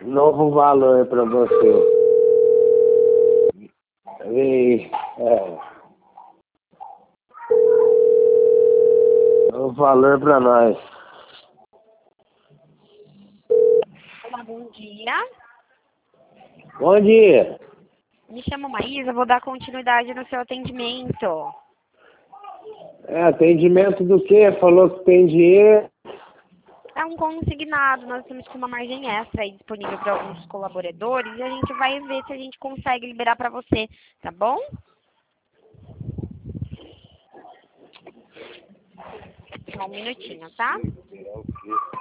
novo valor para você. Novo valor para nós. Olá, bom dia. Bom dia. Me chamo Maísa, vou dar continuidade no seu atendimento. Atendimento do quê? Falou que tem dinheiro. É um consignado, nós temos com uma margem extra aí disponível para alguns colaboradores e a gente vai ver se a gente consegue liberar para você, tá bom? Só um minutinho, tá?